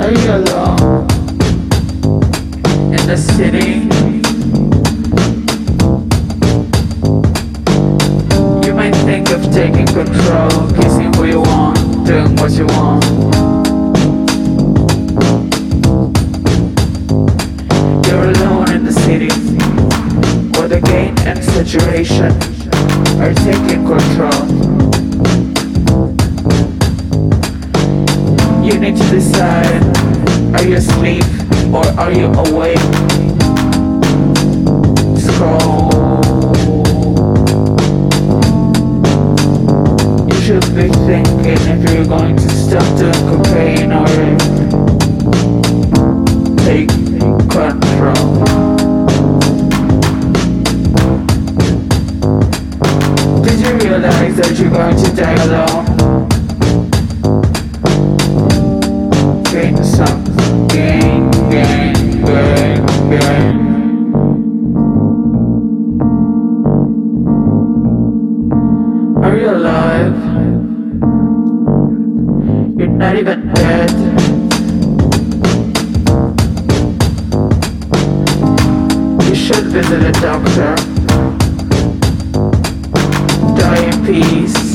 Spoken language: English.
Are you alone in the city? You might think of taking control, kissing who you want, doing what you want. You're alone in the city, where the gain and saturation are taking control. You need to decide, are you asleep or are you awake? Scroll. You should be thinking if you're going to stop doing cocaine or take control. Did you realize that you're going to die alone? Gain some, gain. Are you alive? You're not even dead. You should visit a doctor. Die in peace.